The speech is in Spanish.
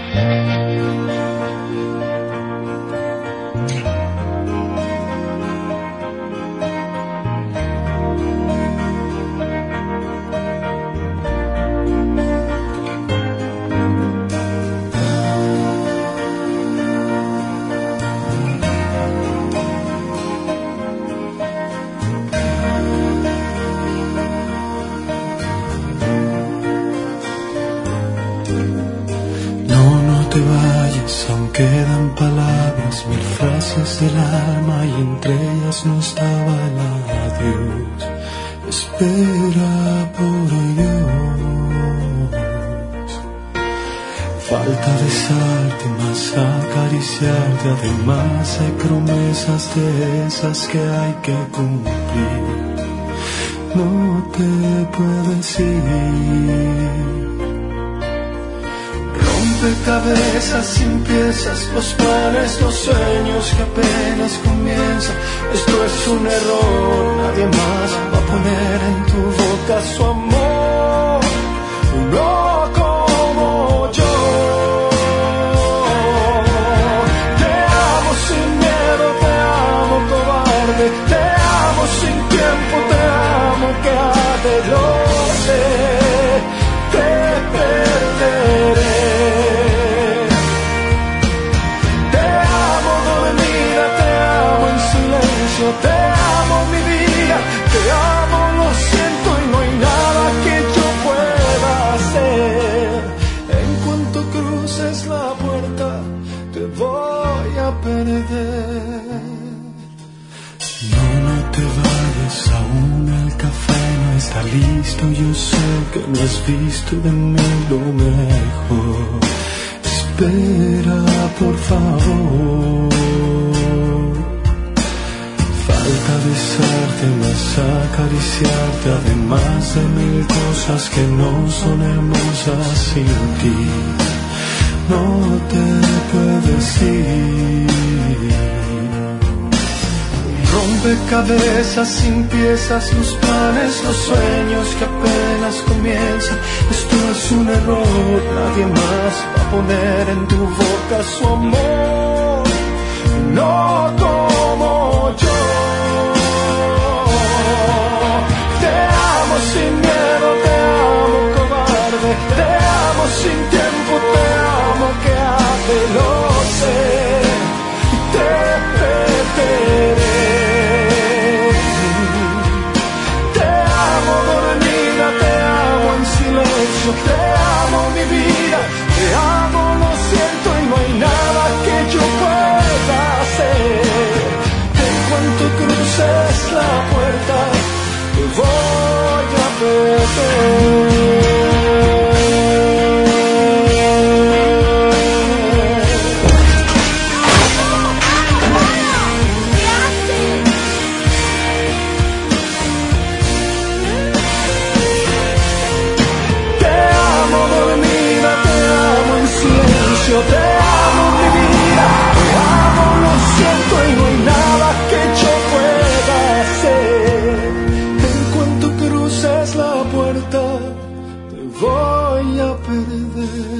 te vayas, aún quedan palabras, mil frases del alma y entre ellas no estaba el adiós. Espera por Dios. Falta besarte, más acariciarte, además hay promesas de esas que hay que cumplir. No te puedes ir. Rompecabezas sin piezas, los planes, los sueños que apenas comienzan. Esto es un error, nadie más va a poner en tu boca su amor, no como yo. Te amo sin miedo, te amo cobarde, te amo sin tiempo, te amo que arde, lo sé, te perderé. Te amo mi vida, te amo, lo siento y no hay nada que yo pueda hacer. En cuanto cruces la puerta, te voy a perder. No, no te vayas, aún el café no está listo. Yo sé que no has visto de mí lo mejor. Espera, por favor. Falta besarte, más acariciarte, además de mil cosas que no son hermosas sin ti. No te puedes ir. Rompecabezas sin piezas, los planes, los sueños que apenas comienzan. Esto es un error, nadie más va a poner en tu boca su amor, no como yo. Sin miedo, te amo cobarde, te amo sin tiempo, te amo que arde, lo sé, te perderé. Te amo dormida, te amo en silencio, te amo mi vida, te amo, lo siento y no hay nada que yo pueda hacer. En cuanto cruces la puerta, te voy a perder. Te amo dormida, te amo en silencio, te amo mi vida, te amo, lo siento y no hay nada que yo pueda hacer. La puerta, te voy a perder.